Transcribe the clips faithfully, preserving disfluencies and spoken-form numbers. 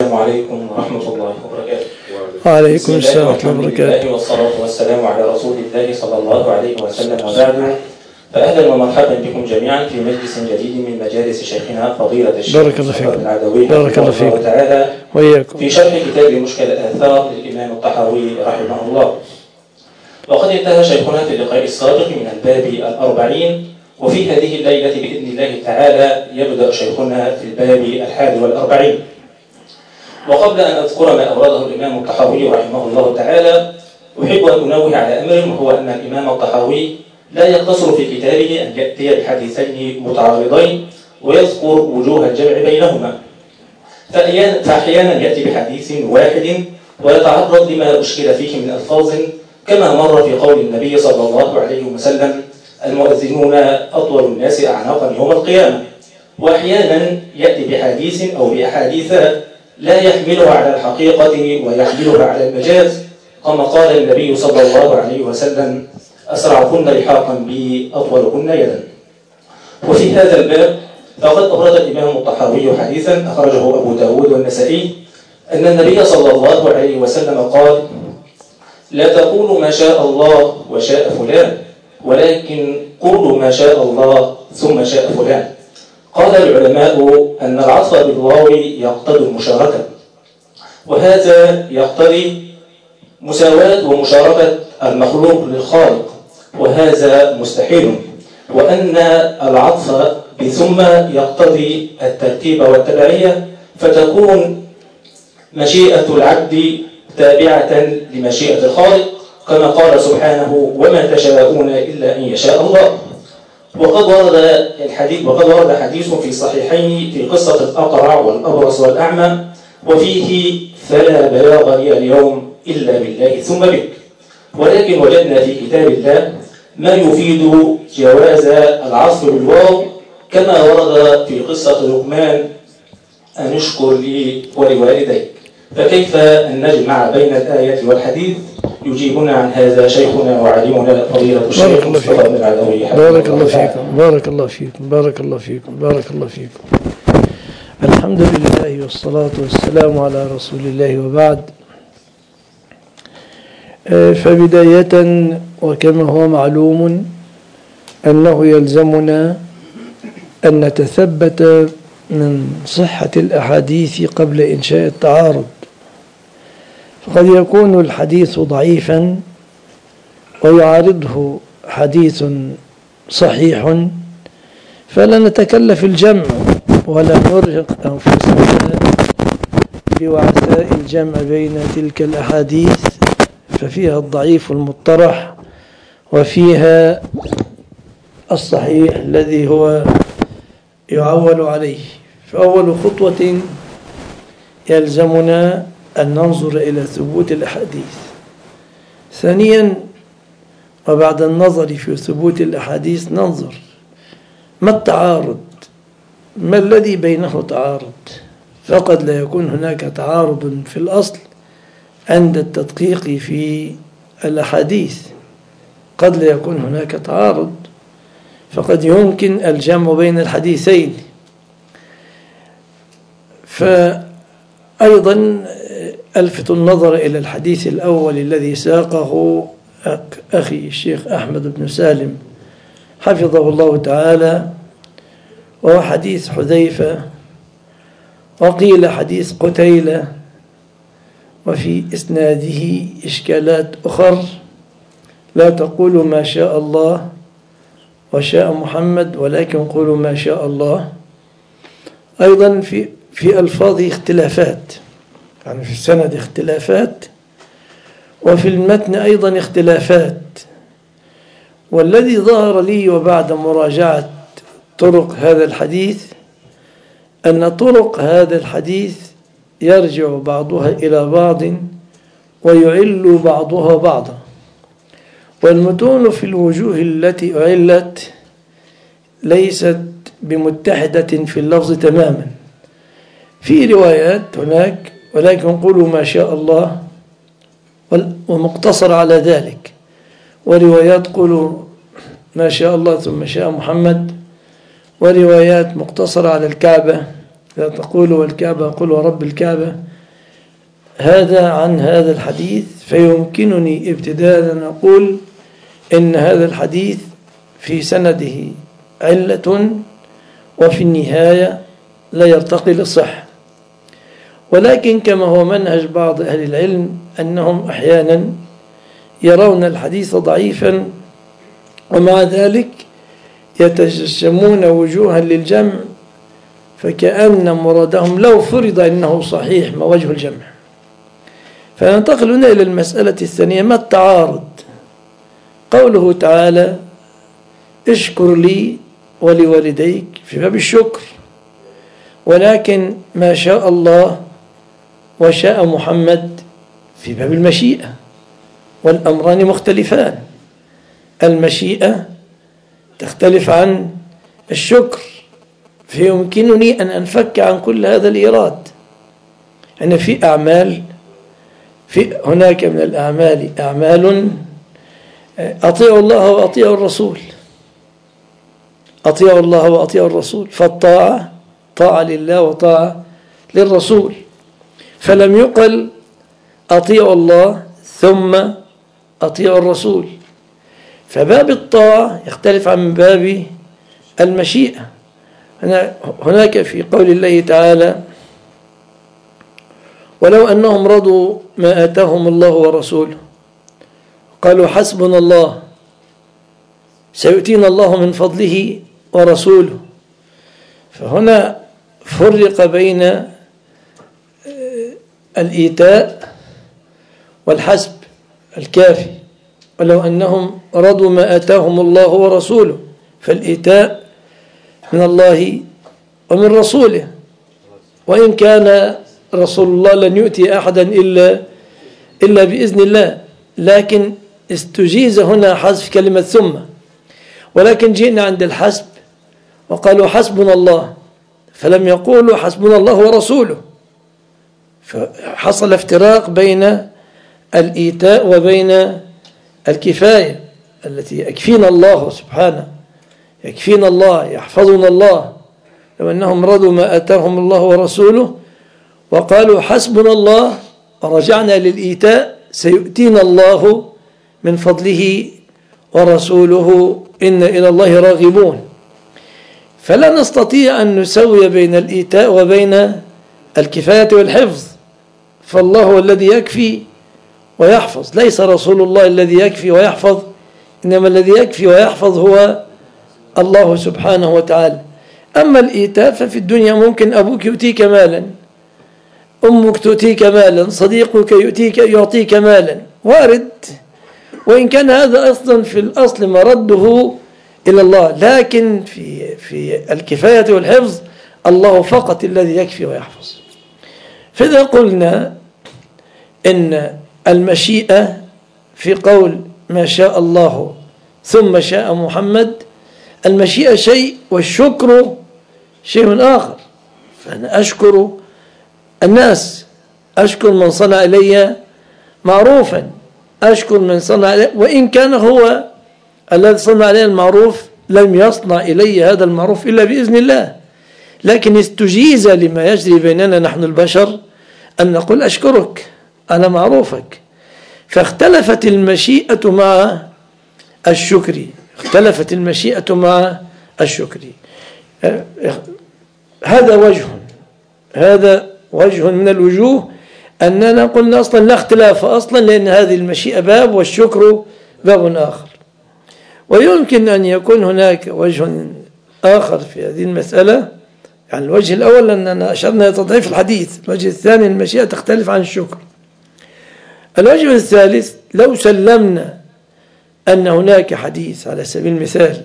السلام عليكم ورحمة الله وبركاته. وعليكم السلام ورحمة الله وبركاته. والصلاة والسلام على رسول الله صلى الله عليه وسلم، وبعد، فأهلا ومرحبا بكم جميعا في مجلس جديد من مجالس شيخنا فضيلة الشيخ بارك الله فيكم. العدوي بارك الله فيكم تعالى وإياكم في شرح كتاب مشكل الآثار للإمام الطحاوي رحمه الله. وقد انتهى شيخنا في اللقاء السابق من الباب الأربعين، وفي هذه الليلة بإذن الله تعالى يبدأ شيخنا في الباب الحادي والأربعين. وقبل أن أذكر ما أورده الإمام الطحاوي رحمه الله تعالى، أحب أن أنوه على أمر، وهو أن الإمام الطحاوي لا يقتصر في كتابه أن يأتي بحديثين متعارضين ويذكر وجوه الجمع بينهما، فأحيانا يأتي بحديث واحد ويتعرض لما أشكل فيه من ألفاظ، كما مر في قول النبي صلى الله عليه وسلم: المؤذنون أطول الناس أعناقا يوم القيامة. وأحيانا يأتي بحديث أو بأحاديث لا يحملها على الحقيقة ويحملها على المجاز، كما قال النبي صلى الله عليه وسلم: أسرعكن لحاقا بي أطولكن يدا. وفي هذا الباب فقد أورد الإمام الطحاوي حديثا أخرجه أبو داود والنسائي أن النبي صلى الله عليه وسلم قال: لا تقولوا ما شاء الله وشاء فلان، ولكن قولوا ما شاء الله ثم شاء فلان. قال العلماء أن العطف بالواو يقتضي المشاركة، وهذا يقتضي مساواة ومشاركة المخلوق للخالق، وهذا مستحيل. وأن العطف بثم يقتضي الترتيب والتبعية، فتكون مشيئة العبد تابعة لمشيئة الخالق، كما قال سبحانه: وما تشاءون إلا أن يشاء الله. وقد ورد الحديث وقد ورد حديث في صحيحين في قصة الأقرع والأبرص والأعمى، وفيه: فلا بلاغ لي اليوم إلا بالله ثم بك. ولكن وجدنا في كتاب الله ما يفيد جواز العطف بالواو، كما ورد في قصة لقمان: أن اشكر لي ولوالديك. فكيف أن نجمع بين الآية والحديث؟ يجيبنا عن هذا شيخنا وعليمنا فضيلة الشيخ مصطفى بن العدوي. بارك الله فيكم بارك الله فيكم بارك الله فيكم بارك الله فيكم. الحمد لله والصلاة والسلام على رسول الله، وبعد. فبداية، وكما هو معلوم أنه يلزمنا أن نتثبت من صحة الأحاديث قبل إنشاء التعارض، فقد يكون الحديث ضعيفا ويعارضه حديث صحيح، فلا نتكلف الجمع ولا نرهق أنفسنا بوعثاء الجمع بين تلك الأحاديث، ففيها الضعيف المطرح وفيها الصحيح الذي هو يعول عليه. فأول خطوة يلزمنا أن ننظر إلى ثبوت الأحاديث. ثانيا، وبعد النظر في ثبوت الأحاديث ننظر ما التعارض، ما الذي بينه تعارض. فقد لا يكون هناك تعارض في الأصل عند التدقيق في الأحاديث، قد لا يكون هناك تعارض، فقد يمكن الجمع بين الحديثين. فأيضا ألفت النظر إلى الحديث الأول الذي ساقه أخي الشيخ أحمد بن سالم حفظه الله تعالى، وهو حديث حذيفة، وقيل حديث قتيلة، وفي إسناده إشكالات أخر: لا تقولوا ما شاء الله وشاء محمد، ولكن قولوا ما شاء الله. أيضا في في ألفاظ اختلافات، يعني في السند اختلافات، وفي المتن أيضا اختلافات. والذي ظهر لي وبعد مراجعة طرق هذا الحديث أن طرق هذا الحديث يرجع بعضها إلى بعض ويعل بعضها بعضا، والمتون في الوجوه التي أعلت ليست بمتحدة في اللفظ تماما. في روايات هناك ولكن قولوا ما شاء الله ومقتصر على ذلك، وروايات قولوا ما شاء الله ثم شاء محمد، وروايات مقتصرة على الكعبة، لا تقولوا والكعبة قولوا رب الكعبة، هذا عن هذا الحديث، فيمكنني ابتداء أن أقول إن هذا الحديث في سنده علة وفي النهاية لا يرتقي للصحة، ولكن كما هو منهج بعض أهل العلم أنهم أحيانا يرون الحديث ضعيفا ومع ذلك يتجشمون وجوها للجمع، فكأن مرادهم لو فرض أنه صحيح ما وجه الجمع. فننتقل هنا إلى المسألة الثانية، ما التعارض؟ قوله تعالى اشكر لي ولوالديك في باب الشكر، ولكن ما شاء الله وشاء محمد في باب المشيئة، والأمران مختلفان. المشيئة تختلف عن الشكر، فيمكنني أن أنفك عن كل هذا الإيراد. أن في أعمال في هناك من الأعمال أعمال أطيعوا الله وأطيعوا الرسول، أطيعوا الله وأطيعوا الرسول، فالطاعة طاعة لله وطاعة للرسول، فلم يقل أطيعوا الله ثم أطيعوا الرسول. فباب الطاعة يختلف عن باب المشيئة. هناك في قول الله تعالى ولو أنهم رضوا ما آتاهم الله ورسوله قالوا حسبنا الله سيؤتينا الله من فضله ورسوله، فهنا فرق بين الإيتاء والحسب الكافي. ولو أنهم رضوا ما آتاهم الله ورسوله، فالإيتاء من الله ومن رسوله، وإن كان رسول الله لن يؤتي أحدا إلا إلا بإذن الله، لكن استجيز هنا حذف كلمة ثم، ولكن جئنا عند الحسب وقالوا حسبنا الله، فلم يقولوا حسبنا الله ورسوله، فحصل افتراق بين الإيتاء وبين الكفاية التي يكفينا الله سبحانه، يكفينا الله، يحفظنا الله. لو أنهم رضوا ما آتاهم الله ورسوله وقالوا حسبنا الله ورجعنا للإيتاء سيؤتينا الله من فضله ورسوله إن إلى الله راغبون. فلا نستطيع أن نسوي بين الإيتاء وبين الكفاية والحفظ، فالله هو الذي يكفي ويحفظ، ليس رسول الله الذي يكفي ويحفظ، إنما الذي يكفي ويحفظ هو الله سبحانه وتعالى. أما الإيتاء ففي الدنيا ممكن أبوك يؤتيك مالا، أمك تؤتيك مالا، صديقك يؤتيك يعطيك مالا، وارد، وإن كان هذا أصلا في الأصل مرده إلى الله، لكن في في الكفاية والحفظ الله فقط الذي يكفي ويحفظ. فإذا قلنا إن المشيئة في قول ما شاء الله ثم شاء محمد، المشيئة شيء والشكر شيء آخر. فأنا أشكر الناس، أشكر من صنع إلي معروفا، أشكر من صنع إلي، وإن كان هو الذي صنع إلي المعروف لم يصنع إلي هذا المعروف إلا بإذن الله، لكن استجيز لما يجري بيننا نحن البشر أن نقول أشكرك على معروفك. فاختلفت المشيئة مع الشكر، اختلفت المشيئة مع الشكر. هذا وجه هذا وجه من الوجوه أننا قلنا أصلا لا اختلاف أصلا، لأن هذه المشيئة باب والشكر باب آخر. ويمكن أن يكون هناك وجه آخر في هذه المسألة، يعني الوجه الأول أننا أشرنا لتضعيف الحديث، الوجه الثاني المشيئة تختلف عن الشكر. الوجه الثالث لو سلمنا أن هناك حديث على سبيل المثال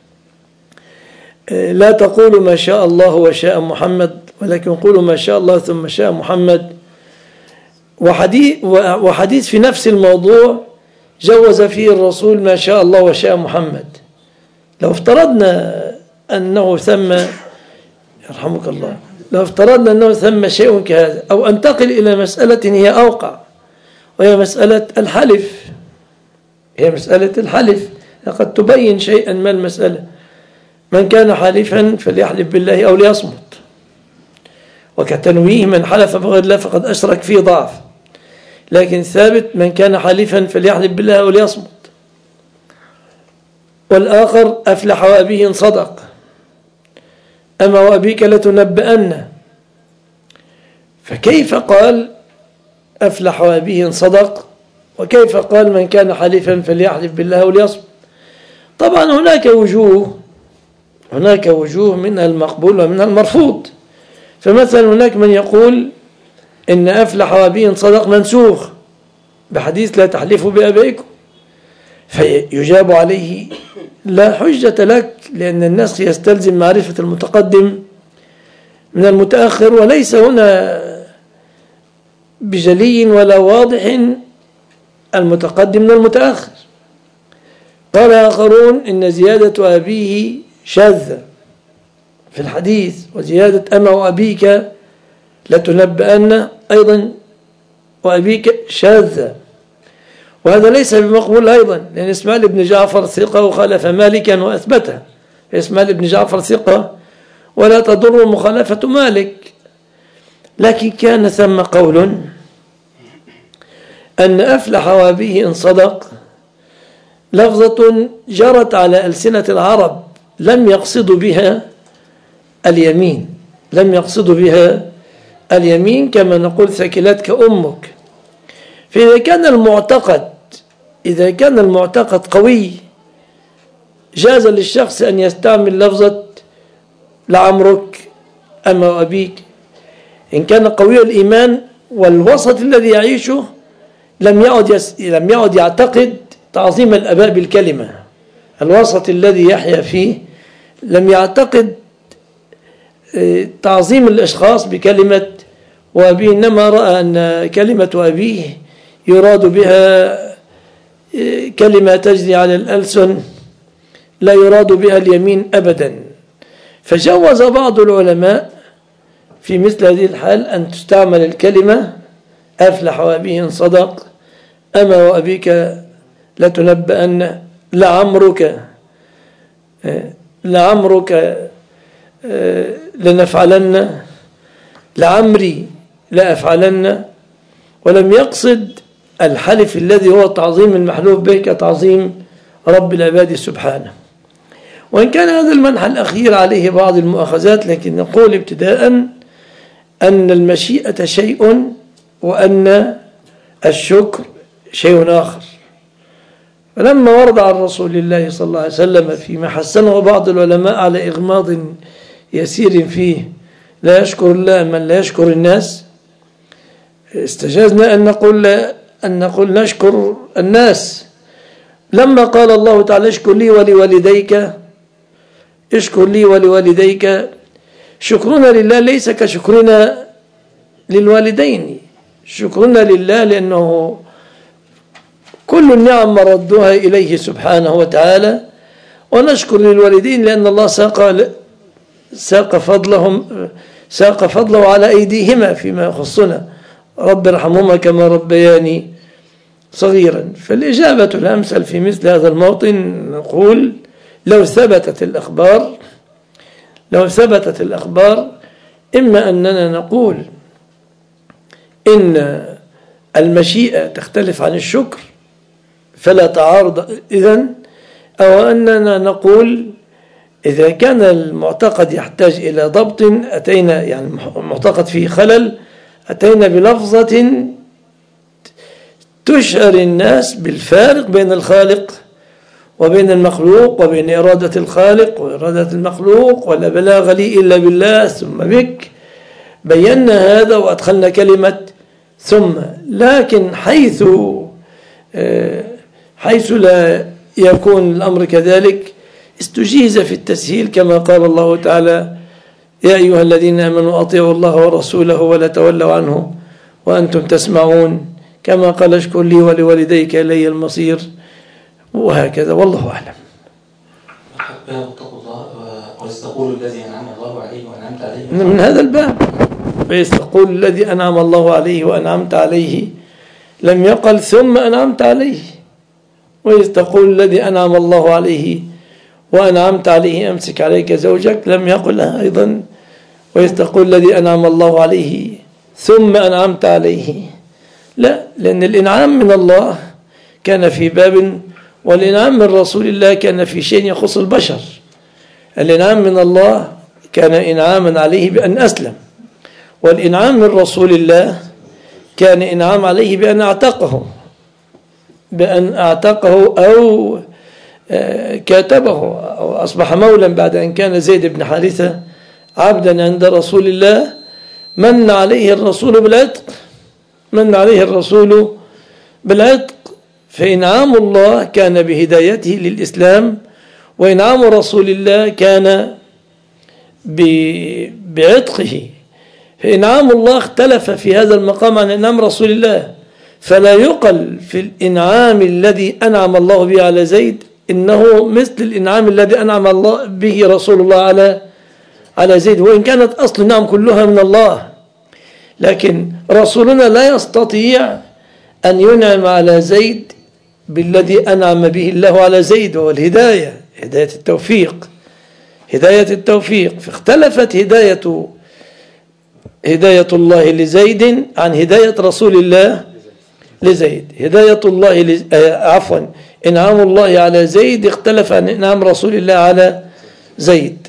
لا تقولوا ما شاء الله وشاء محمد، ولكن قولوا ما شاء الله ثم شاء محمد، وحديث, وحديث في نفس الموضوع جوز فيه الرسول ما شاء الله وشاء محمد. لو افترضنا أنه ثم يرحمك الله لو افترضنا أنه ثم شيء كهذا، أو أنتقل إلى مسألة هي أوقع، وهي مسألة الحلف. هي مسألة الحلف قد تبين شيئا ما المسألة. من كان حالفا فليحلف بالله أو ليصمت، وكتنويه من حلف بغير الله فقد أشرك فيه ضعف. لكن ثابت من كان حليفا فليحلف بالله أو ليصمت. والآخر أفلح وأبيه إن صدق، أما وأبيك لتنبأن. فكيف قال أفلح وأبيه إن صدق، وكيف قال من كان حليفا فليحلف بالله أو ليصمت؟ طبعا هناك وجوه هناك وجوه منها المقبول ومنها المرفوض. فمثلا هناك من يقول إن أفلح وأبيه إن صدق منسوخ بحديث لا تحلفوا بآبائكم، فيجاب عليه لا حجة لك، لأن النسخ يستلزم معرفة المتقدم من المتأخر، وليس هنا بجلي ولا واضح المتقدم من المتأخر. قال آخرون إن زيادة أبيه شاذة في الحديث، وزيادة أما وأبيك لتنبأن أيضا وأبيك شاذة، وهذا ليس بمقبول أيضا، لأن إسماعيل بن جعفر ثقة وخالف مالكا وأثبته. إسماعيل بن جعفر ثقة ولا تضر مخالفة مالك. لكن كان ثم قول أن أفلح وأبيه إن صدق لفظة جرت على ألسنة العرب، لم يقصدوا بها اليمين لم يقصدوا بها اليمين كما نقول ثكلتك أمك. فإذا كان المعتقد إذا كان المعتقد قوي جاز للشخص أن يستعمل لفظة لعمرك أما وأبيك. إن كان قوي الإيمان والوسط الذي يعيشه لم يعد يس... لم يعد يعتقد تعظيم الآباء بالكلمة، الوسط الذي يحيا فيه لم يعتقد تعظيم الأشخاص بكلمة وأبيه، إنما رأى أن كلمة وأبيه يراد بها كلمة تجري على الألسن لا يراد بها اليمين أبدا. فجوز بعض العلماء في مثل هذه الحال أن تستعمل الكلمة أفلح وأبيه إن صدق، أما وأبيك لتنبأن، لعمرك لعمرك لنفعلن، لعمري لا أفعلن. ولم يقصد الحلف الذي هو تعظيم المحلوف به كتعظيم رب العباد سبحانه. وإن كان هذا المنحى الأخير عليه بعض المؤاخذات، لكن نقول ابتداء أن المشيئة شيء وأن الشكر شيء آخر. فلما ورد عن رسول الله صلى الله عليه وسلم فيما حسنه بعض العلماء على إغماض يسير فيه لا يشكر الله من لا يشكر الناس، استجازنا أن نقول أن نقول نشكر الناس. لما قال الله تعالى اشكر لي ولوالديك اشكر لي ولوالديك، شكرنا لله ليس كشكرنا للوالدين، شكرنا لله لأنه كل النعم مردها إليه سبحانه وتعالى، ونشكر للوالدين لأن الله ساق ساق فضلهم ساق فضله على أيديهما فيما يخصنا، رب ارحمهما كما ربياني صغيرا. فالإجابة الأمثل في مثل هذا الموطن نقول لو ثبتت الأخبار لو ثبتت الأخبار إما أننا نقول إن المشيئة تختلف عن الشكر فلا تعارض إذن، أو أننا نقول إذا كان المعتقد يحتاج إلى ضبط أتينا، يعني المعتقد فيه خلل، أتينا بلفظة تشعر الناس بالفارق بين الخالق وبين المخلوق، وبين إرادة الخالق وإرادة المخلوق، ولا بلاغ لي إلا بالله ثم بك. بينا هذا وأدخلنا كلمة ثم. لكن حيث حيث لا يكون الأمر كذلك استجيز في التسهيل كما قال الله تعالى يا أيها الذين آمنوا أطيعوا الله ورسوله ولا تولوا عنه وأنتم تسمعون، كما قال اشكر لي ولوالديك إلي المصير، وهكذا. والله أعلم. واتقوا الله ويستقول الذي أنعم الله عليه وأنعمت عليه، من هذا الباب ويستقول الذي أنعم الله عليه وأنعمت عليه، لم يقل ثم أنعمت عليه. ويستقول الذي أنعم الله عليه وأنعمت عليه أمسك عليك زوجك، لم يقل أيضا ويستقول الذي أنعم الله عليه ثم أنعمت عليه، لا، لأن الإنعام من الله كان في باب، والإنعام من رسول الله كان في شيء يخص البشر. الإنعام من الله كان إنعاما عليه بأن أسلم، والإنعام من رسول الله كان إنعام عليه بأن أعتقه بأن أعتقه أو كاتبه أو أصبح مولا بعد أن كان زيد بن حارثة عبدا عند رسول الله. من عليه الرسول بالعتق من عليه الرسول بالعتق فإنعام الله كان بهدايته للإسلام، وإنعام رسول الله كان بعتقه. فإنعام الله اختلف في هذا المقام عن إنعام رسول الله، فلا يقل في الإنعام الذي أنعم الله به على زيد إنه مثل الإنعام الذي أنعم الله به رسول الله على على زيد، وإن كانت أصل النعم كلها من الله، لكن رسولنا لا يستطيع أن ينعم على زيد بالذي أنعم به الله على زيد، وهو الهداية، هداية التوفيق هداية التوفيق فاختلفت هداية هداية الله لزيد عن هداية رسول الله لزيد. هداية الله لز... عفوا إنعام الله على زيد اختلف عن إنعام رسول الله على زيد،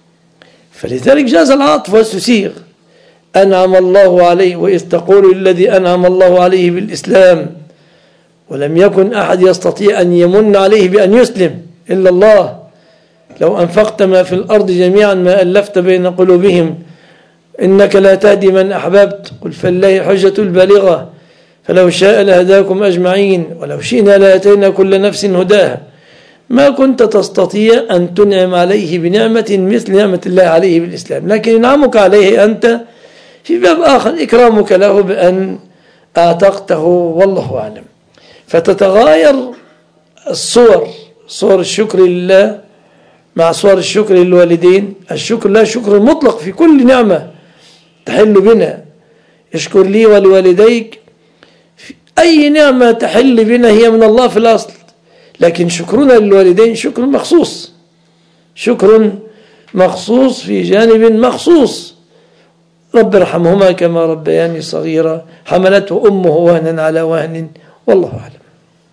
فلذلك جاز العطف واستسيغ. أنعم الله عليه، وإذ تقول الذي أنعم الله عليه بالإسلام ولم يكن أحد يستطيع أن يمن عليه بأن يسلم إلا الله، لو أنفقت ما في الأرض جميعا ما ألفت بين قلوبهم إنك لا تهدي من أحببت قل فلله الحجة البالغة فلو شاء لهداكم أجمعين ولو شئنا لأتينا كل نفس هداها. ما كنت تستطيع أن تنعم عليه بنعمة مثل نعمة الله عليه بالإسلام، لكن إنعامك عليه أنت في باب آخر، إكرامك له بأن أعتقته، والله أعلم. فتتغاير الصور، صور الشكر لله مع صور الشكر للوالدين. الشكر لا شكر مطلق في كل نعمة تحل بنا، اشكر لي ولوالديك، في أي نعمة تحل بنا هي من الله في الأصل، لكن شكرنا للوالدين شكر مخصوص، شكر مخصوص في جانب مخصوص. رب ارحمهما كما ربياني صغيرا، حملته أمه وهنا على وهن، والله أعلم.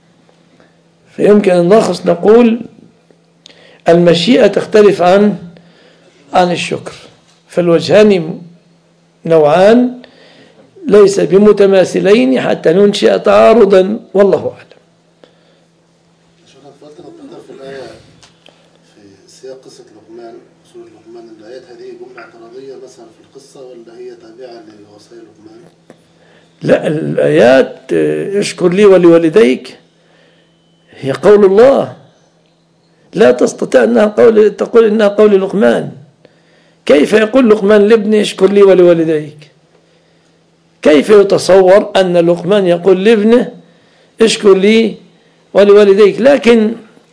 فيمكن أن نلخص نقول المشيئة تختلف عن عن الشكر، فالوجهان نوعان ليس بمتماثلين حتى ننشئ تعارضا، والله أعلم. شيخنا فضلت نتذكر في الآية في سياق قصة لقمان، سورة لقمان، الآيات هذه جملة اعتراضية مثلا في القصة ولا هي تابعة لوصايا لقمان؟ لا، الآيات اشكر لي ولوالديك هي قول الله، لا تستطيع أنها قول تقول إنها قول لقمان. كيف يقول لقمان لابنه اشكر لي ولوالديك؟ كيف يتصور أن لقمان يقول لابنه اشكر لي ولوالديك؟ لكن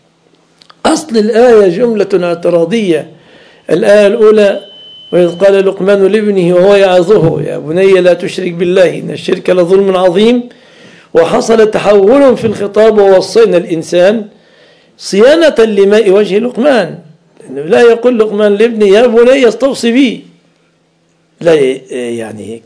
أصل الآية جملة اعتراضية. الآية الأولى وإذ قال لقمان لابنه وهو يعظه يا بني لا تشرك بالله إن الشرك لظلم عظيم، وحصل تحول في الخطاب ووصينا الإنسان صيانة لماء وجه لقمان، لأنه لا يقول لقمان لابنه يا بني استوصي بي، لا يعني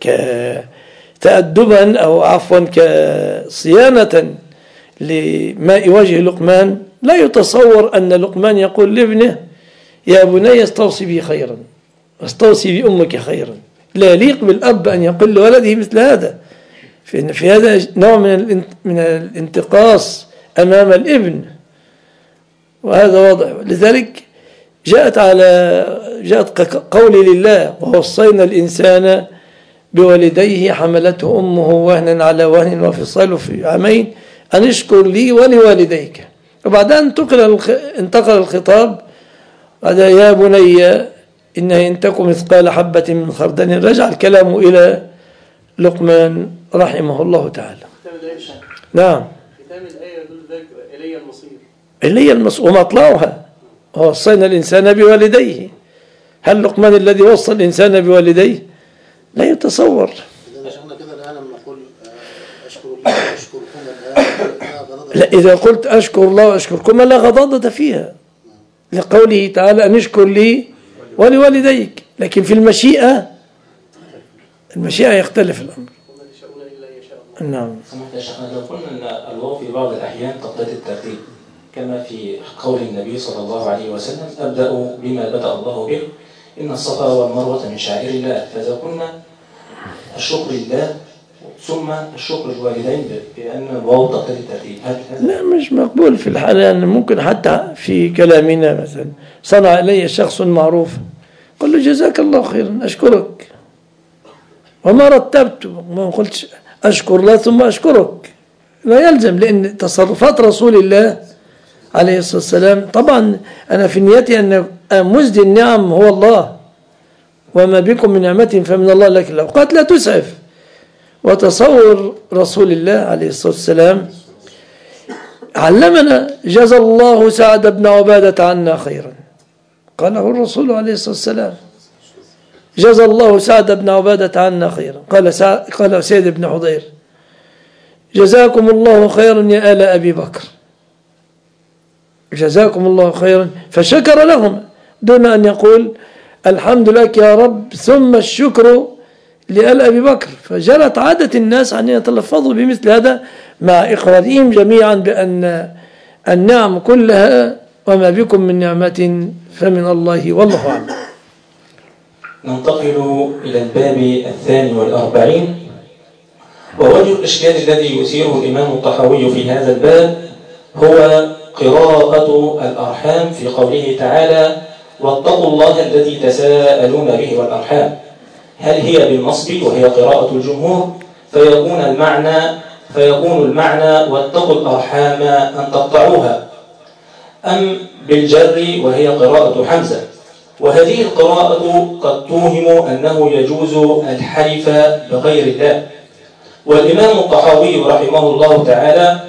كتأدبا أو عفوا كصيانة لماء وجه لقمان. لا يتصور أن لقمان يقول لابنه يا بني استوصي بي خيرا، استوصي بأمك خيرا. لا يليق بالأب أن يقول لولده مثل هذا، في في هذا نوع من من الانتقاص أمام الابن، وهذا واضح. لذلك جاءت على جاءت قولي لله ووصينا الإنسان بوالديه حملته أمه وهنا على وهن وفصاله في عامين أن اشكر لي ولوالديك. وبعدها انتقل انتقل الخطاب هذا يا بني إنها إن تك مثقال حبة من خردل. رجع الكلام إلى لقمان رحمه الله تعالى. نعم، ختام الآية يدل ذلك إلي المصير، إلي المصير ومطلعها ووصينا الإنسان بوالديه. هل لقمان الذي وصى الإنسان بوالديه؟ لا يتصور. إذا شفنا كده الآن لما نقول أشكر الله وأشكركم الآن، لا، إذا قلت أشكر الله وأشكركم لا غضاضة فيها لقوله تعالى أن اشكر لي ولوالديك، لكن في المشيئة المشيئة يختلف الأمر. شاء الله. نعم. سمحت يا شيخنا، لو قلنا أن الواو في بعض الأحيان تقتضي الترتيب كما في قول النبي صلى الله عليه وسلم: أبدأ بما بدأ الله به، إن الصفا والمروة من شعائر الله. فإذا قلنا الشكر لله ثم الشكر الوالدين بأن الواو تقتضي الترتيب، هل لا، مش مقبول في الحالة، يعني ممكن حتى في كلامنا مثلا صنع إلي شخص معروف قل له جزاك الله خيرا، أشكرك، وما رتبت، ما قلتش أشكر الله ثم أشكرك، لا يلزم، لأن تصرفات رسول الله عليه الصلاة والسلام، طبعا أنا في نيتي أن مزدي النعم هو الله، وما بكم من نعمة فمن الله، لكن الأوقات لا تسعف. وتصور رسول الله عليه الصلاة والسلام علمنا: جزى الله سعد بن عبادة عنا خيرا، قاله الرسول عليه الصلاة والسلام: جزى الله سعد بن عبادة عنا خيرا. قال سع... قال سيد بن حضير: جزاكم الله خيرا يا آل أبي بكر، جزاكم الله خيرا، فشكر لهم دون أن يقول الحمد لك يا رب ثم الشكر لآل أبي بكر. فجرت عادة الناس أن يتلفظوا بمثل هذا مع إقرارهم جميعا بأن النعم كلها وما بكم من نعمة فمن الله، والله أعلم. ننتقل إلى الباب الثاني والأربعين، ووجه الإشكال الذي يثيره الإمام الطحاوي في هذا الباب هو قراءة الأرحام في قوله تعالى: واتقوا الله الذي تساءلون به والأرحام. هل هي بالنصب وهي قراءة الجمهور فيكون المعنى فيكون المعنى واتقوا الأرحام أن تقطعوها، أم بالجر وهي قراءة حمزة؟ وهذه القراءة قد توهم أنه يجوز الحلف بغير الله. والإمام الطحاوي رحمه الله تعالى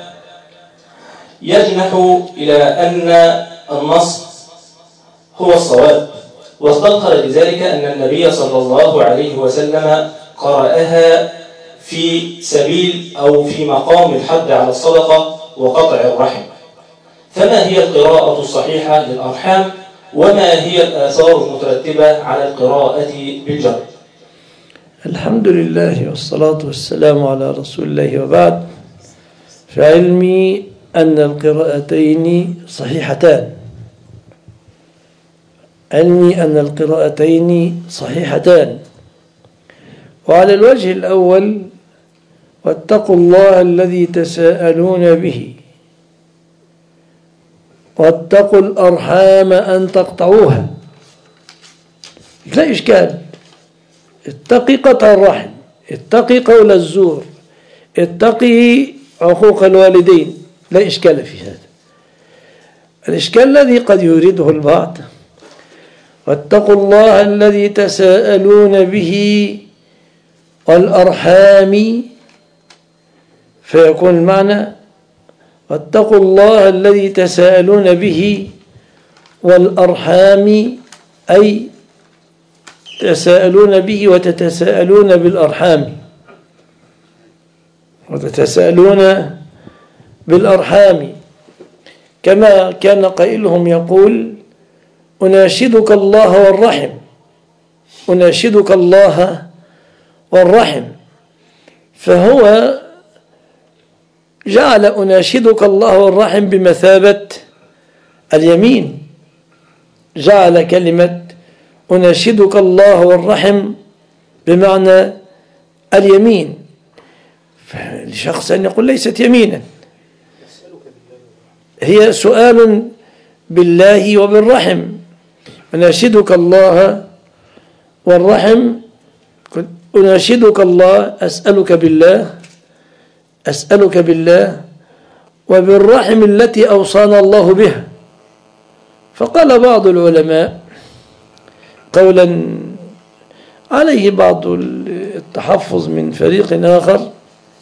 يجنح إلى أن النصب هو الصواب، واستظهر لذلك أن النبي صلى الله عليه وسلم قرأها في سبيل أو في مقام الحد على الصدقة وقطع الرحم. فما هي القراءة الصحيحة للأرحام، وما هي الآثار المترتبة على القراءة بالجر؟ الحمد لله والصلاة والسلام على رسول الله، وبعد، فعلمي أن القراءتين صحيحتان علمي أن القراءتين صحيحتان وعلى الوجه الأول: واتقوا الله الذي تساءلون به، واتقوا الأرحام أن تقطعوها، لا إشكال. اتقي قطع الرحم، اتقي قول الزور، اتقي عقوق الوالدين، لا إشكال في هذا. الإشكال الذي قد يريده البعض: واتقوا الله الذي تساءلون به والأرحام، فيكون المعنى: واتقوا الله الذي تساءلون به والأرحام، أي تساءلون به وتتساءلون بالأرحام، وتتساءلون بالأرحام، كما كان قائلهم يقول: أناشدك الله والرحم، أناشدك الله والرحم. فهو جعل أناشدك الله والرحم بمثابة اليمين، جعل كلمة أناشدك الله والرحم بمعنى اليمين، فلشخص أن يقول ليست يمينا، هي سؤال بالله وبالرحم. أناشدك الله والرحم، أناشدك الله، أسألك بالله أسألك بالله وبالرحم التي أوصانا الله بها. فقال بعض العلماء قولا عليه بعض التحفظ من فريق آخر: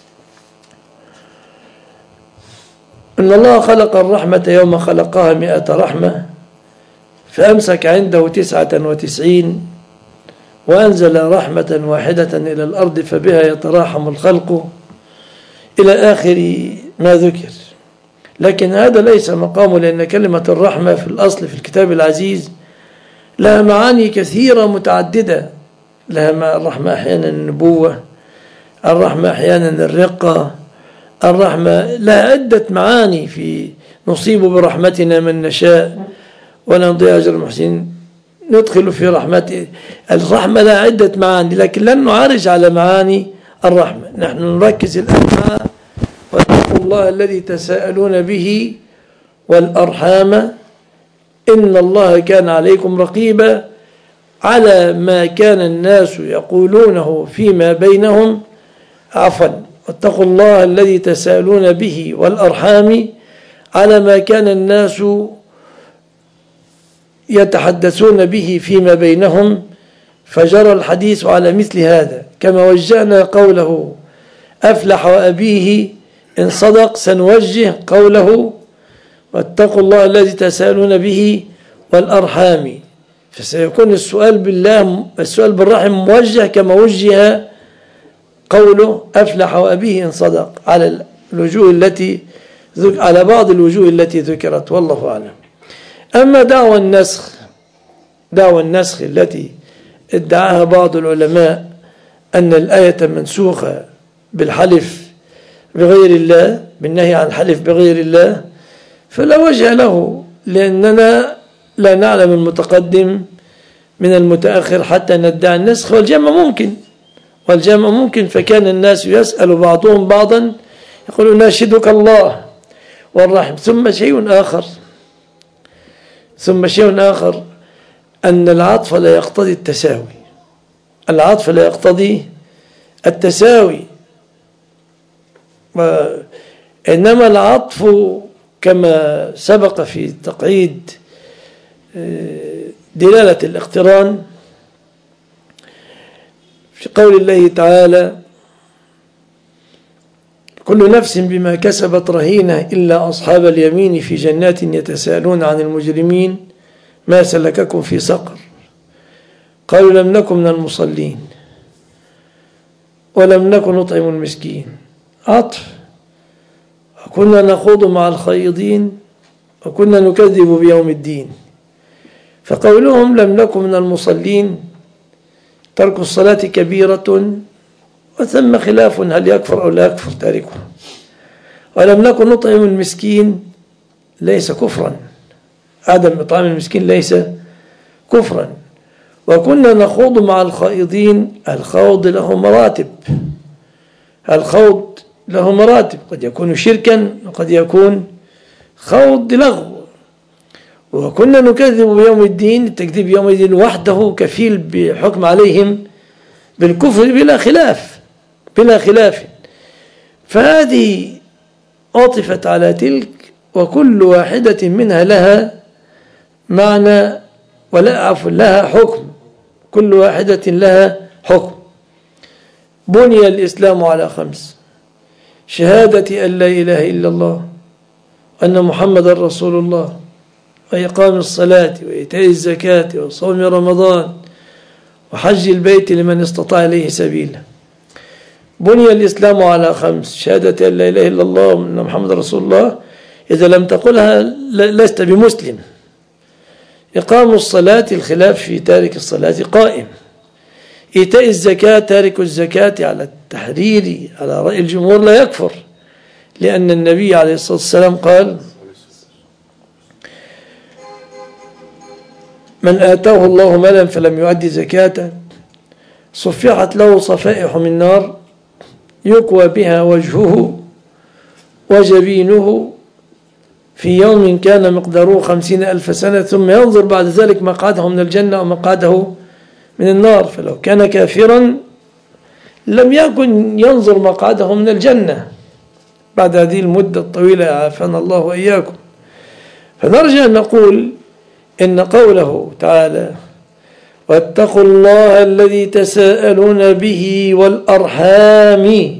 إن الله خلق الرحمة يوم خلقها مئة رحمة، فأمسك عنده تسعة وتسعين، وأنزل رحمة واحدة إلى الأرض فبها يتراحم الخلق، إلى آخر ما ذكر. لكن هذا ليس مقامه، لأن كلمة الرحمة في الأصل في الكتاب العزيز لها معاني كثيرة متعددة. لها الرحمة أحيانا النبوة، الرحمة أحيانا الرقة، الرحمة لها عدة معاني، في نصيب برحمتنا من نشاء ولا نضيع أجر المحسنين، ندخل في رحمته. الرحمة لها عدة معاني، لكن لن نعرج على معاني الرحمة. نحن نركز الآن مع واتقوا الله الذي تساءلون به والأرحام إن الله كان عليكم رقيبا، على ما كان الناس يقولونه فيما بينهم. عفوا، واتقوا الله الذي تساءلون به والأرحام على ما كان الناس يتحدثون به فيما بينهم، فجرى الحديث على مثل هذا. كما وجهنا قوله أفلح وأبيه إن صدق، سنوجه قوله واتقوا الله الذي تساءلون به والأرحام، فسيكون السؤال بالله السؤال بالرحم موجه كما وجه قوله أفلح وأبيه إن صدق على الوجوه التي على بعض الوجوه التي ذكرت، والله أعلم. أما دعوى النسخ دعوى النسخ التي ادعاها بعض العلماء أن الآية منسوخة بالحلف بغير الله، بالنهي عن الحلف بغير الله، فلا وجه له، لأننا لا نعلم المتقدم من المتأخر حتى ندعي النسخ. والجمع ممكن والجمع ممكن فكان الناس يسأل بعضهم بعضا يقول ناشدك الله والرحم. ثم شيء آخر ثم شيء آخر أن العطف لا يقتضي التساوي العطف لا يقتضي التساوي إنما العطف كما سبق في تقعيد دلالة الاقتران في قول الله تعالى كل نفس بما كسبت رهينة إلا أصحاب اليمين في جنات يتساءلون عن المجرمين ما سلككم في سقر قالوا لم نكن من المصلين ولم نكن نطعم المسكين. عطف. وكنا نخوض مع الخائضين وكنا نكذب بيوم الدين. فقولهم لم نكن من المصلين ترك الصلاة كبيرة وثم خلاف هل يكفر أو لا يكفر تاركه. ولم نكن نطعم المسكين ليس كفرا، عدم إطعام المسكين ليس كفرا. وكنا نخوض مع الخائضين، الخوض له مراتب الخوض له مراتب قد يكون شركا وقد يكون خوض لغو. وكنا نكذب بيوم الدين، التكذيب بيوم الدين وحده كفيل بحكم عليهم بالكفر بلا خلاف بلا خلاف. فهذه عطفت على تلك، وكل واحدة منها لها معنى ولا عفوا لها حكم، كل واحدة لها حكم. بني الإسلام على خمس: شهادة أن لا إله إلا الله وأن محمد رسول الله وإقام الصلاة وإيتاء الزكاة وصوم رمضان وحج البيت لمن استطاع إليه سبيلا. بني الإسلام على خمس: شهادة أن لا إله إلا الله وأن محمد رسول الله، إذا لم تقلها لست بمسلم. إقام الصلاة، الخلاف في تارك الصلاة قائم. إيتاء الزكاة، تارك الزكاة على التحرير على رأي الجمهور لا يكفر، لأن النبي عليه الصلاة والسلام قال من آتاه الله مالا فلم يؤدي زكاة صفحت له صفائح من نار يكوى بها وجهه وجبينه في يوم كان مقداره خمسين ألف سنة ثم ينظر بعد ذلك مقعده من الجنة ومقعده من النار. فلو كان كافرا لم يكن ينظر مقعده من الجنة بعد هذه المدة الطويلة، عافانا الله وإياكم. فنرجع أن نقول إن قوله تعالى واتقوا الله الذي تساءلون به والأرحام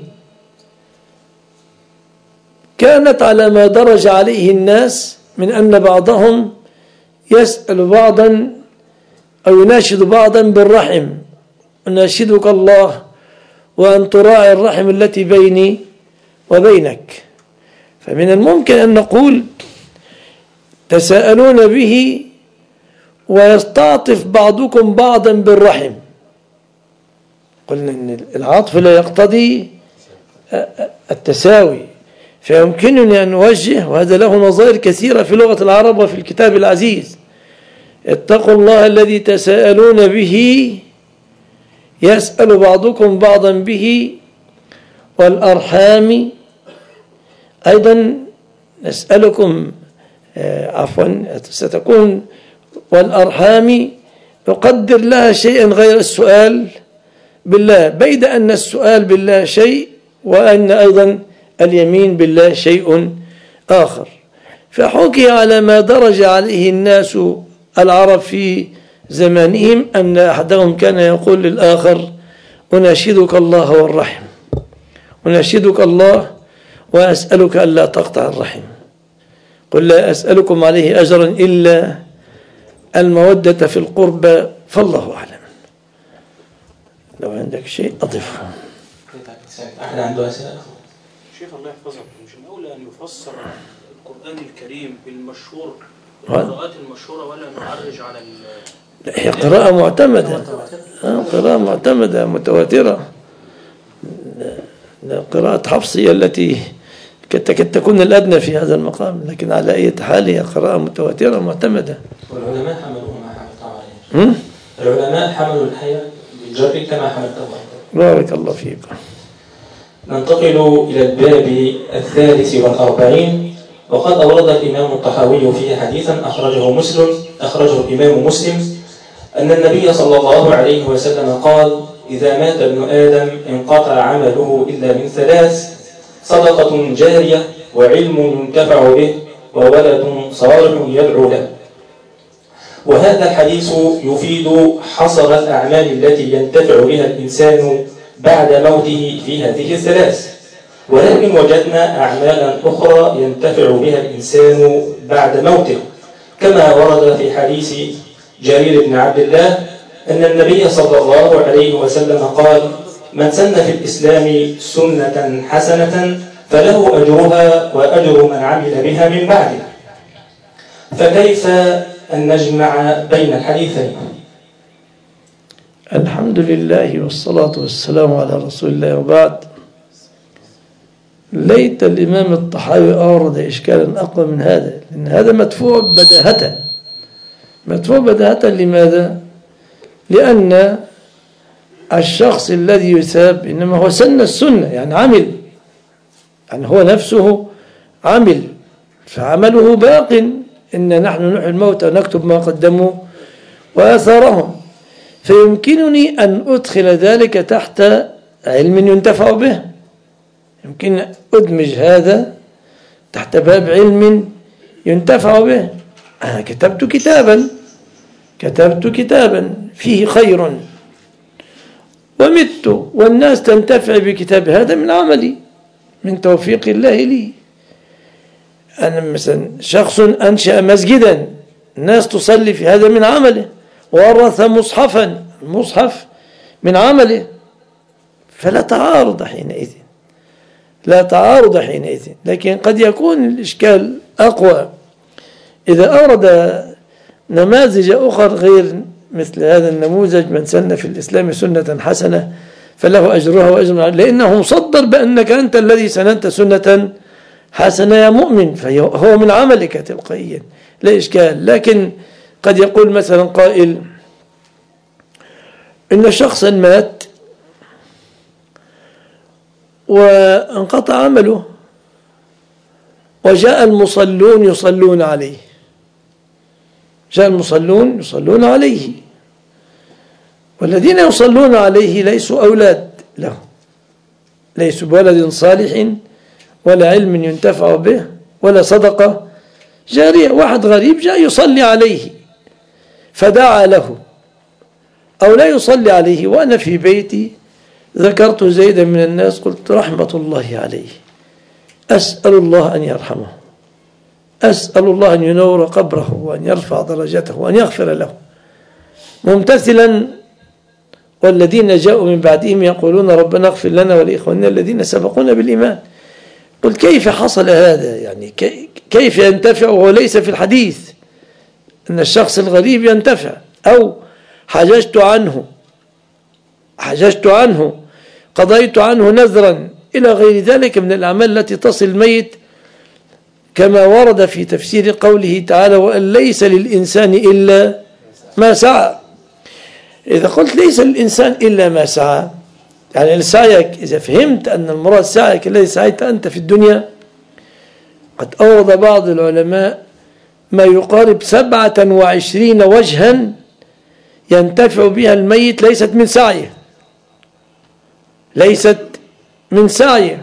كانت على ما درج عليه الناس من أن بعضهم يسأل بعضا أو يناشد بعضا بالرحم، أناشدك الله وأن تراعي الرحم التي بيني وبينك. فمن الممكن أن نقول تساءلون به ويستعطف بعضكم بعضا بالرحم، قلنا أن العطف لا يقتضي التساوي، فيمكنني أن أوجه، وهذا له نظائر كثيرة في لغة العرب وفي الكتاب العزيز. اتقوا الله الذي تساءلون به يسأل بعضكم بعضا به والأرحام أيضا نسألكم عفوا ستكون والأرحام نقدر لها شيئا غير السؤال بالله، بيد أن السؤال بالله شيء وأن أيضا اليمين بالله شيء آخر. فحكي على ما درج عليه الناس العرب في زمانهم أن أحدهم كان يقول للآخر أناشدك الله والرحم، أناشدك الله وأسألك ألا تقطع الرحم، قل لا أسألكم عليه أجرا إلا المودة في القربى فالله أعلم. لو عندك شيء أضفه. أحد عنده أسئلة؟ شيخ الله يحفظك، مش الأولى أن يفسر القرآن الكريم بالمشهور القراءات المشهورة ولا نعرج على ال هي قراءة معتمدة، قراءة معتمدة متواترة. قراءة حفص هي التي كاد تكون الأدنى في هذا المقام، لكن على أي حال هي قراءة متواترة معتمدة. والعلماء حملوه ما حملته عليه. العلماء حملوا الحياة بالجر كما حملته. بارك الله فيكم. ننتقل إلى الباب الثالث والأربعين، وقد أورد الإمام الطحاوي فيه حديثا أخرجه مسلم أخرجه الإمام مسلم أن النبي صلى الله عليه وسلم قال: إذا مات ابن آدم انقطع عمله إلا من ثلاث: صدقة جارية، وعلم ينتفع به، وولد صالح يدعو له. وهذا الحديث يفيد حصر الأعمال التي ينتفع بها الإنسان بعد موته في هذه الثلاث، ولكن وجدنا أعمالا أخرى ينتفع بها الإنسان بعد موته، كما ورد في حديث جرير بن عبد الله أن النبي صلى الله عليه وسلم قال: من سن في الإسلام سنة حسنة فله أجرها وأجر من عمل بها من بعده. فكيف أن نجمع بين الحديثين؟ الحمد لله والصلاة والسلام على رسول الله، وبعد. ليت الإمام الطحاوي أورد إشكالا أقوى من هذا، لأن هذا مدفوع بداهة. مدفوع بداهة لماذا؟ لأن الشخص الذي يثاب إنما هو سن السنة، يعني عمل، يعني هو نفسه عمل، فعمله باق. إن نحن نحيي الموتى ونكتب ما قدموا وآثارهم، فيمكنني أن أدخل ذلك تحت علم ينتفع به. يمكن أدمج هذا تحت باب علم ينتفع به. أنا كتبت كتابا كتبت كتابا فيه خير ومت والناس تنتفع بكتاب هذا من عملي، من توفيق الله لي. أنا مثلا شخص أنشأ مسجدا، الناس تصلي في هذا من عمله، ورث مصحفا، المصحف من عمله. فلا تعارض حينئذ، لا تعارض حينئذ. لكن قد يكون الإشكال أقوى إذا أورد نماذج أخرى غير مثل هذا النموذج: من سن في الإسلام سنة حسنة فله أجرها وأجر، لأنه مصدر بأنك أنت الذي سننت سنة حسنة يا مؤمن، فهو من عملك تلقائيا، لا إشكال. لكن قد يقول مثلا قائل إن شخصا مات وانقطع عمله وجاء المصلون يصلون عليه، جاء المصلون يصلون عليه، والذين يصلون عليه ليسوا أولاد له، ليسوا بولد صالح ولا علم ينتفع به ولا صدقة جارية. واحد غريب جاء يصلي عليه فدعا له، أو لا يصلي عليه، وأنا في بيتي ذكرت زيدا من الناس قلت رحمة الله عليه، أسأل الله أن يرحمه، أسأل الله أن ينور قبره وأن يرفع درجته وأن يغفر له، ممتثلا والذين جاءوا من بعدهم يقولون ربنا اغفر لنا ولإخواننا الذين سبقونا بالإيمان. قلت كيف حصل هذا؟ يعني كيف ينتفع وهو ليس في الحديث أن الشخص الغريب ينتفع؟ أو حججت عنه حججت عنه، قضيت عنه نذرا، إلى غير ذلك من الأعمال التي تصل الميت، كما ورد في تفسير قوله تعالى وأن ليس للإنسان إلا ما سعى. إذا قلت ليس للإنسان إلا ما سعى، يعني سعيك، إذا فهمت أن المراد سعيك الذي سعيت أنت في الدنيا، قد أورد بعض العلماء ما يقارب سبعة وعشرين وجها ينتفع بها الميت ليست من سعيه، ليست من سعيه.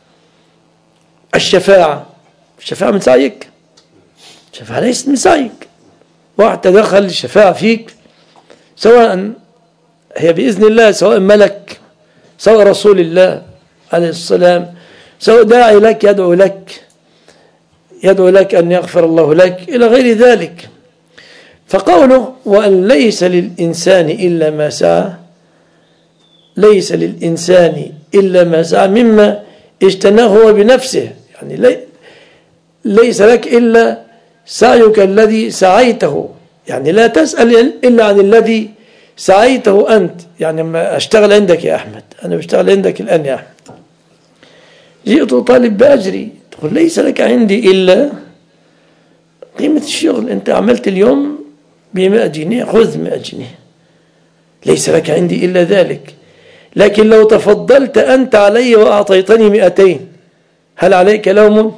الشفاعة، الشفاعة من سعيك؟ الشفاعة ليست من سعيك. واحد تدخل الشفاعة فيك، سواء هي بإذن الله، سواء ملك، سواء رسول الله عليه السلام، سواء داعي لك يدعو لك يدعو لك أن يغفر الله لك إلى غير ذلك. فقوله وأن ليس للإنسان إلا ما سعى، ليس للإنسان إلا ما سعى مما اجتناه هو بنفسه، يعني لي ليس لك إلا سعيك الذي سعيته، يعني لا تسأل إلا عن الذي سعيته أنت. يعني ما أشتغل عندك يا أحمد، أنا بشتغل عندك الآن يا أحمد، جئت طالب بأجري، تقول ليس لك عندي إلا قيمة الشغل، أنت عملت اليوم بمئة جنيه، خذ مئة جنيه، ليس لك عندي إلا ذلك. لكن لو تفضلت أنت علي وأعطيتني مئتين، هل عليك لوم؟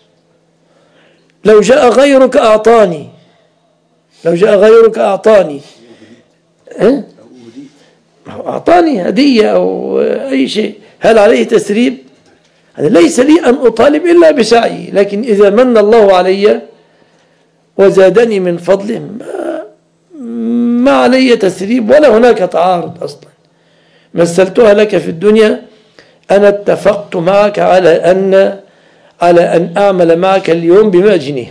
لو جاء غيرك أعطاني، لو جاء غيرك أعطاني أه؟ أعطاني هدية أو أي شيء، هل عليه تسريب؟ ليس لي أن أطالب إلا بسعي، لكن إذا من الله علي وزادني من فضله ما, ما علي تسريب ولا هناك تعارض أصلا. مثلتها لك في الدنيا، أنا اتفقت معك على أن على أن أعمل معك اليوم بمئة جنيه،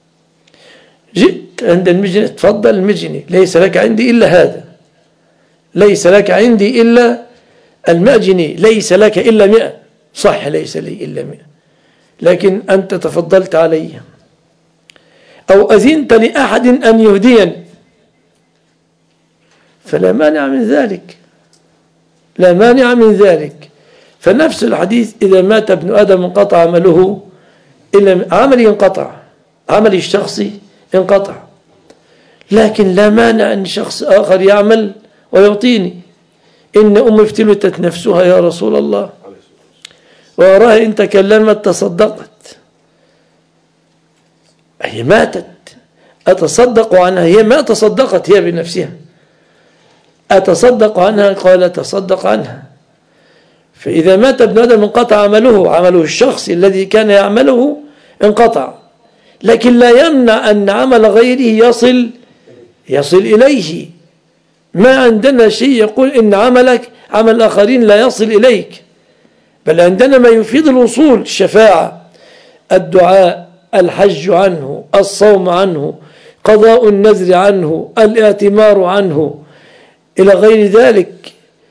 جئت عند المجني، تفضل المجني، ليس لك عندي إلا هذا، ليس لك عندي إلا المئة جنيه، ليس لك إلا مئة، صح ليس لي إلا مئة، لكن أنت تفضلت علي أو أذنت لأحد أن يهديني، فلا مانع من ذلك، لا مانع من ذلك. فنفس الحديث إذا مات ابن آدم انقطع عمله إلا عملي، انقطع عملي الشخصي انقطع، لكن لا مانع أن شخص آخر يعمل ويعطيني. إن أمي افتلتت نفسها يا رسول الله، وراها إن تكلمت تصدقت، هي ماتت أتصدق عنها، هي ما تصدقت هي بنفسها، أتصدق عنها؟ قال تصدق عنها. فإذا مات ابن آدم انقطع عمله، عمله الشخصي الذي كان يعمله انقطع، لكن لا يمنع أن عمل غيره يصل يصل إليه. ما عندنا شيء يقول إن عملك عمل الآخرين لا يصل إليك، بل عندنا ما يفيد الوصول، الشفاعة، الدعاء، الحج عنه، الصوم عنه، قضاء النذر عنه، الاعتمار عنه، إلى غير ذلك.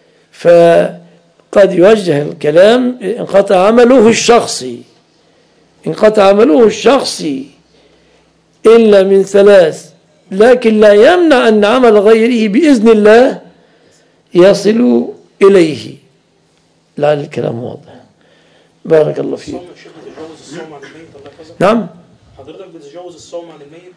فقد يوجه الكلام انقطع عمله الشخصي، انقطع عمله الشخصي إلا من ثلاث، لكن لا يمنع أن عمل غيره بإذن الله يصل إليه. لعل الكلام واضح. بارك الله فيك. نعم، حضرتك بتجوز الصوم عن الميت؟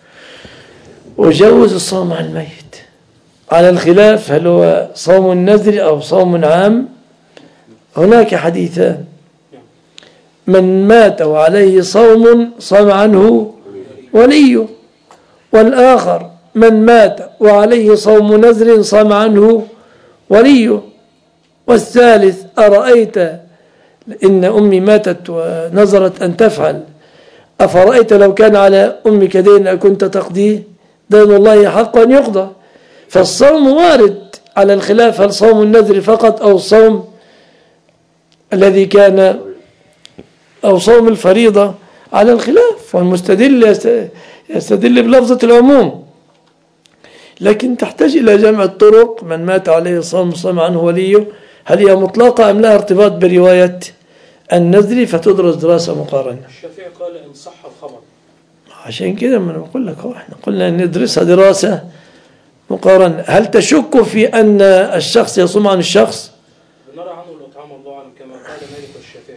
وجوز الصوم عن الميت على الخلاف، هل هو صوم النذر أو صوم عام؟ هناك حديثان، من مات وعليه صوم صام عنه وليه، والآخر من مات وعليه صوم نذر صام عنه وليه، والثالث أرأيت إن أمي ماتت ونظرت أن تفعل، أفرأيت لو كان على أمك دين أكنت تقضيه؟ دين الله حق أن يقضى. فالصوم وارد على الخلاف، هل صوم النذر فقط أو صوم الذي كان أو صوم الفريضة، على الخلاف، والمستدل يستدل بلفظة العموم، لكن تحتاج إلى جمع الطرق. من مات عليه صوم صام عنه وليه، هل هي مطلقة أم لها ارتباط برواية النذر؟ فتدرس دراسة مقارنة. الشافعي قال إن صح الخبر، عشان كده ما أنا بقول لك، احنا قلنا ندرسها دراسة مقارنة. هل تشك في أن الشخص يصوم عن الشخص؟ نرى عنه الإطعام الله أعلم كما قال مالك والشافعي.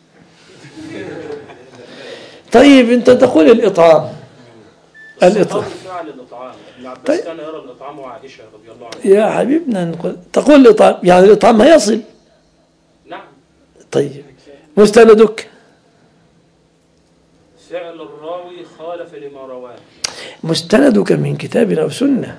طيب أنت تقول الإطعام الإطعام فعل الإطعام ابن عباس طيب. كان يرى الإطعام وعائشة رضي الله عنها. يا حبيبنا نقول تقول الإطعام يعني الإطعام ما يصل. نعم. طيب مستندك؟ فعل الراوي خالف لما رواه. مستندك من كتاب أو سنة؟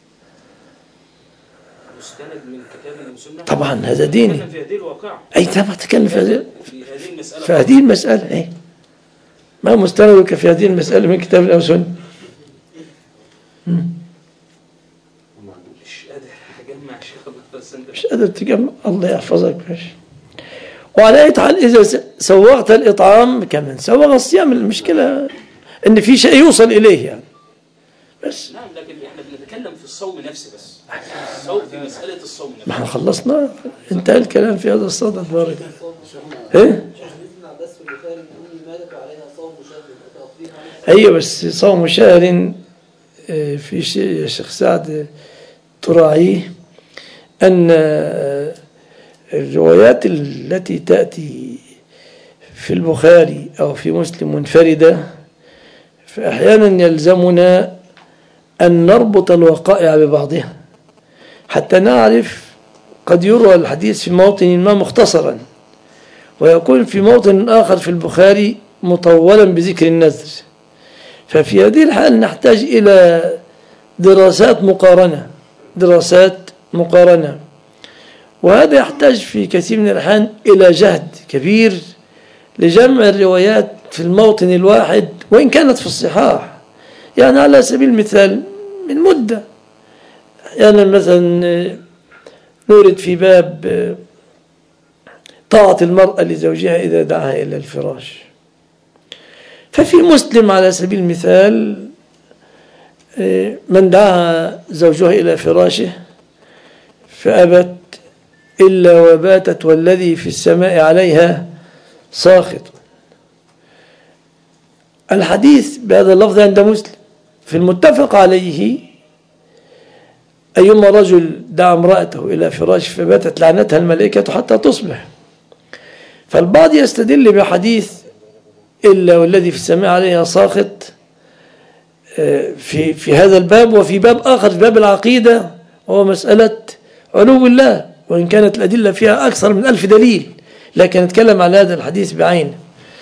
مستند من كتاب أو سنة. طبعا هذا ديني. تكلم في هذه الواقعة. أي تبغى تتكلم في هذه في هذه المسألة. في هذه المسألة أي ما مستندك في هذه المسألة من كتاب أو سنة؟ مش قادر أجمع شيخ بس أنت مش قادر تجمع. الله يحفظك باش. وعلى أي حال إذا سوغت الإطعام كمان سوغ الصيام. المشكلة إن في شيء يوصل إليه يعني بس. نعم لكن احنا بنتكلم في الصوم نفسه بس. الصوم في مسألة الصوم نفسه. ما احنا خلصنا انتهى الكلام في هذا الصدد. بارك ايه ايوه بس صوم شهر في شيء يا شيخ سعد تراعيه ان الروايات التي تأتي في البخاري او في مسلم منفردة فاحيانا يلزمنا أن نربط الوقائع ببعضها حتى نعرف. قد يروى الحديث في موطن ما مختصرا ويكون في موطن آخر في البخاري مطولا بذكر النذر. ففي هذه الحال نحتاج إلى دراسات مقارنة دراسات مقارنة وهذا يحتاج في كثير من الأحيان إلى جهد كبير لجمع الروايات في الموطن الواحد وإن كانت في الصحاح. يعني على سبيل المثال من مدة يعني مثلا نورد في باب طاعة المرأة لزوجها إذا دعاها إلى الفراش. ففي مسلم على سبيل المثال من دعاها زوجها إلى فراشه فأبت إلا وباتت والذي في السماء عليها ساخط. الحديث بهذا اللفظ عند مسلم في المتفق عليه أيما رجل دعا امرأته إلى فراش فباتت لعنتها الملائكة حتى تصبح. فالبعض يستدل بحديث إلا والذي في السماء عليها ساخط في في هذا الباب وفي باب آخر في باب العقيدة وهو مسألة علو الله وإن كانت الأدلة فيها أكثر من ألف دليل لكن نتكلم على هذا الحديث بعينه.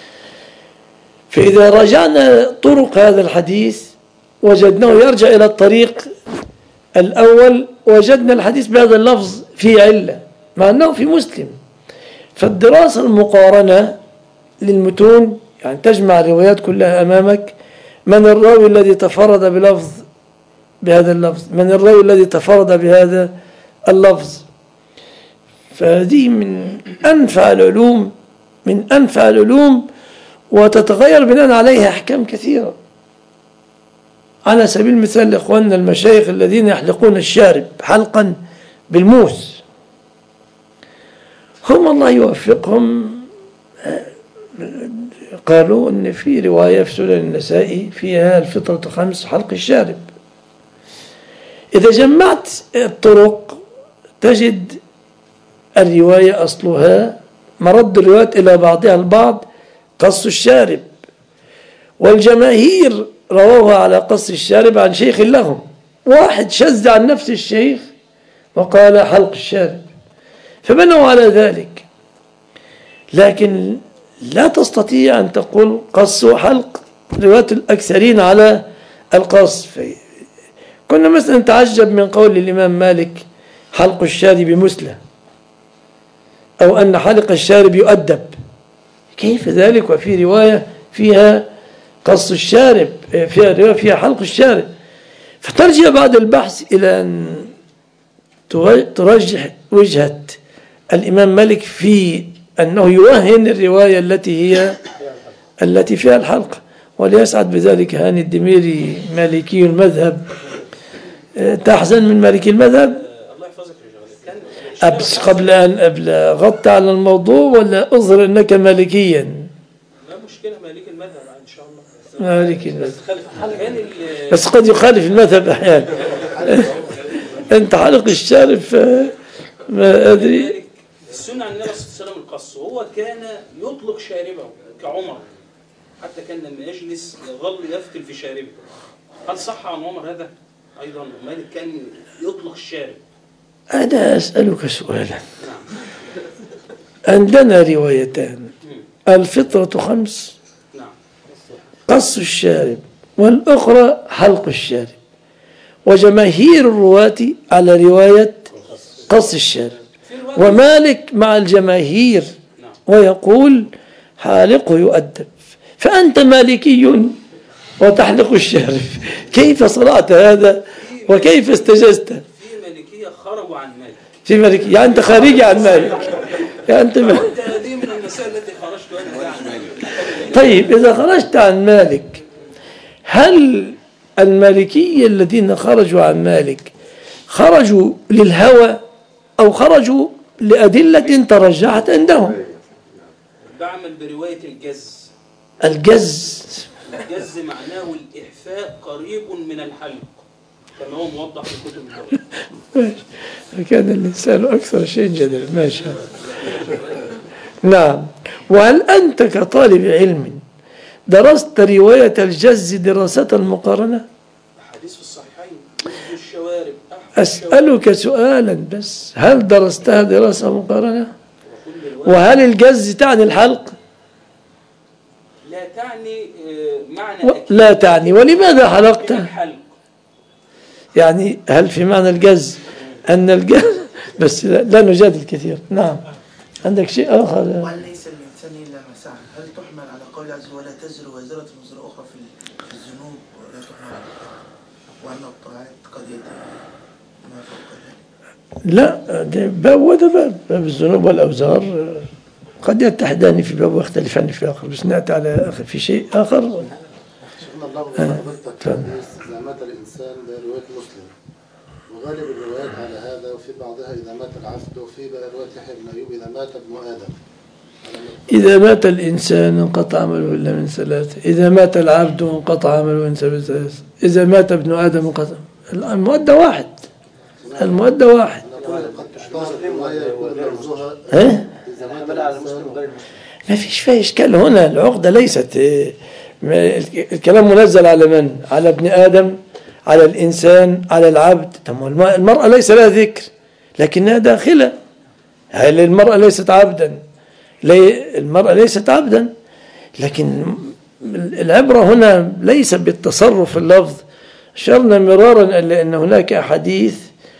فإذا راجعنا طرق هذا الحديث وجدناه يرجع إلى الطريق الأول وجدنا الحديث بهذا اللفظ فيه علة مع أنه في مسلم. فالدراسة المقارنة للمتون يعني تجمع الروايات كلها أمامك. من الراوي الذي تفرد بلفظ بهذا اللفظ من الراوي الذي تفرد بهذا اللفظ. فهذه من أنفع العلوم من أنفع العلوم وتتغير بناء عليها أحكام كثيرة. على سبيل المثال لإخواننا المشايخ الذين يحلقون الشارب حلقا بالموس هم الله يوفقهم قالوا أن في رواية في سنن النسائي فيها الفطرة خمس حلق الشارب. إذا جمعت الطرق تجد الرواية أصلها مرد الروايات إلى بعضها البعض قص الشارب والجماهير رووها على قص الشارب عن شيخ لهم. واحد شذ عن نفس الشيخ وقال حلق الشارب فبنوا على ذلك. لكن لا تستطيع أن تقول قص وحلق رواية الأكثرين على القص. كنا مثلا نتعجب من قول الإمام مالك حلق الشارب مسلة أو أن حلق الشارب يؤدب. كيف ذلك وفي رواية فيها قص الشارب فيها رواية فيها حلق الشارب. فترجع بعد البحث إلى أن ترجح وجهة الإمام مالك في أنه يوهن الرواية التي هي التي فيها الحلق. وليسعد بذلك هاني الدميري مالكي المذهب. تحزن من مالكي المذهب الله يحفظك يا شيخ. أبس قبل أن أغطى على الموضوع ولا أظهر أنك مالكيا؟ لا مشكلة مالكي المذهب إن شاء الله. مالكي المذهب بس قد يخالف المذهب أحيانا. أنت حلق الشارب ما أدري. السنة عن النبي صلى الله عليه وسلم القص، وهو كان يطلق شاربه كعمر، حتى كان لما يجلس يظل يفتل في شاربه. هل صح عن عمر هذا أيضا؟ مالك كان يطلق الشارب. أنا أسألك سؤالا. عندنا روايتان، الفطرة خمس، قص الشارب، والأخرى حلق الشارب، وجماهير الرواة على رواية قص الشارب، ومالك مع الجماهير ويقول حالقه يؤدب، فأنت مالكي وتحلق الشارب، كيف صنعت هذا وكيف استجزت؟ في مالكية خرجوا عن مالك، في مالكية يعني أنت خارجي عن مالك، يعني أنت م... هذه من المسائل التي خرجت أنا عن مالك. طيب إذا خرجت عن مالك، هل المالكية الذين خرجوا عن مالك خرجوا للهوى أو خرجوا لأدلة ترجحت عندهم؟ بعمل برواية الجز. الجز الجز معناه الإحفاء قريب من الحلق كما هو موضح في كتب الهوى. كان الإنسان أكثر شيء جدل. ما شاء الله. نعم. وهل أنت كطالب علم درست رواية الجز دراسة مقارنة؟ حديث في الصحيحين الشوارب. أسألك سؤالا بس، هل درستها دراسة مقارنة؟ وهل الجز تعني الحلق؟ لا تعني معنى و... لا تعني. ولماذا حلقت؟ يعني هل في معنى الجز أن الجز بس لا, لا نجادل كثير. نعم. عندك شيء آخر؟ وهل ليس الإنسان إلا ما سعى؟ هل تحمل على قول عز وجل ولا تزر وزرة وزر أخرى في الذنوب ولا تحمل على وأن الطاعات قد يتم ما فوق ذلك؟ لا، باب وده باب باب الذنوب والأوزار قد يتحدان في باب ويختلفان في آخر، بس نأتي على في شيء آخر. شيخنا الله حضرتك إذا مات الإنسان برواية مسلم، وغالب الروايات على هذا، وفي بعضها إذا مات العبد، وفي رواية يحيى بن أيوب إذا مات ابن آدم. إذا مات الإنسان انقطع عمله إلا من ثلاث، إذا مات العبد انقطع عمله إلا من ثلاث، إذا مات ابن آدم انقطع. المؤدى واحد، المؤدى واحد. ها؟ ما فيش فيها إشكال هنا. العقدة ليست الكلام منزل على من؟ على ابن آدم، على الإنسان، على العبد. المرأة ليس لها ذكر لكنها داخلة. هل المرأة ليست عبدا؟ المرأة ليست عبدا، لكن العبرة هنا ليس بالتصرف في اللفظ. أشرنا مرارا لأن هناك أحاديث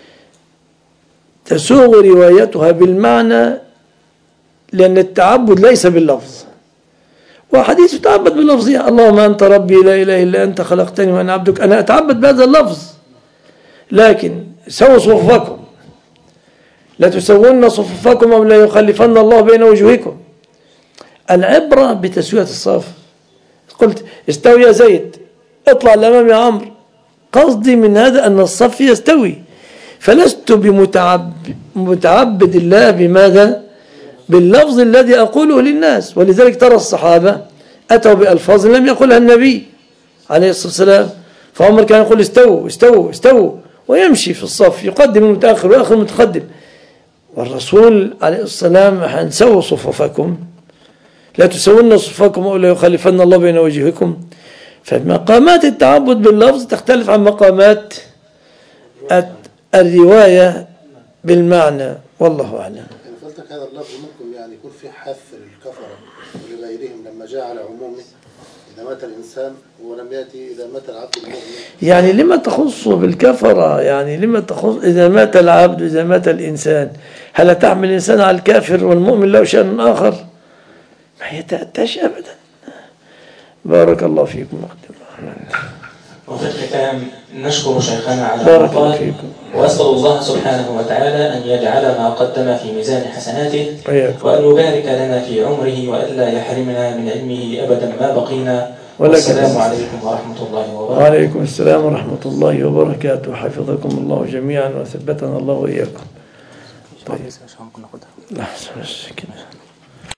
تسوغ روايتها بالمعنى لأن التعبد ليس باللفظ، وحديث تعبد باللفظ. اللهم أنت ربي لا إله إلا أنت خلقتني وأنا عبدك، أنا أتعبد بهذا اللفظ. لكن سووا صفوفكم، لا تسوون صفوفكم أو لا يخلفن الله بين وجوهكم. العبرة بتسوية الصف. قلت استوي يا زيد، اطلع الأمام يا عمرو، قصدي من هذا أن الصف يستوي، فلست بمتعبد الله بماذا؟ باللفظ الذي أقوله للناس. ولذلك ترى الصحابة أتوا بألفاظ لم يقولها النبي عليه الصلاة والسلام، فعمر كان يقول استووا استووا استووا ويمشي في الصف، يقدم المتأخر ويأخر المتقدم. والرسول عليه الصلاة والسلام سووا صفوفكم، لا تسوون صفوفكم أو لا يخلفن الله بين وجوهكم. فمقامات التعبد باللفظ تختلف عن مقامات الرواية بالمعنى، والله أعلم. فلتك هذا اللفظ ممكن يعني يكون في حث للكفرة ولغيرهم لما جاء على عمومه إذا مات الإنسان، ولم يأتي إذا مات العبد المؤمن. يعني لما تخص بالكفرة؟ يعني لما تخص إذا مات العبد إذا مات الإنسان؟ هل تحمل الإنسان على الكافر والمؤمن له شأن آخر؟ ما يتأتاش أبدا. بارك الله فيكم. وفي الختام نشكر شيخنا على الوقت، وأسأل الله سبحانه وتعالى أن يجعل ما قدم في ميزان حسناته، وأن يبارك لنا في عمره، وألا يحرمنا من علمه أبدا ما بقينا. والسلام عليكم ورحمة الله وبركاته. وعليكم السلام ورحمة الله وبركاته. حفظكم الله جميعا وثبتنا الله وإياكم. طيب.